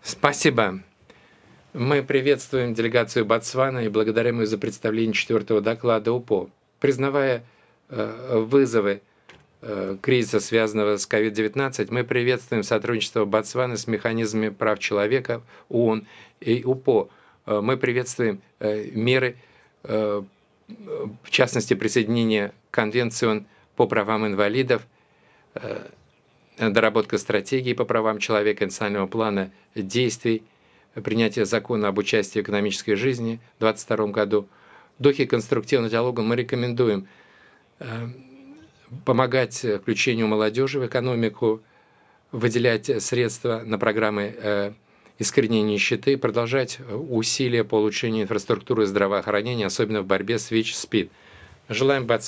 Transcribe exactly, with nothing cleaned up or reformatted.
Спасибо. Мы приветствуем делегацию Ботсваны и благодарим ее за представление четвертого доклада УПО. Признавая э, вызовы э, кризиса, связанного с ковид девятнадцать, мы приветствуем сотрудничество Ботсваны с механизмами прав человека ООН и УПО. Э, мы приветствуем э, меры, э, в частности, присоединение к Конвенции по правам инвалидов, э, доработка стратегии по правам человека и национального плана действий, принятие закона об участии в экономической жизни в две тысячи двадцать втором году. В духе конструктивного диалога мы рекомендуем э, помогать включению молодежи в экономику, выделять средства на программы э, искоренения нищеты, продолжать усилия по улучшению инфраструктуры здравоохранения, особенно в борьбе с ВИЧ-СПИД. Желаем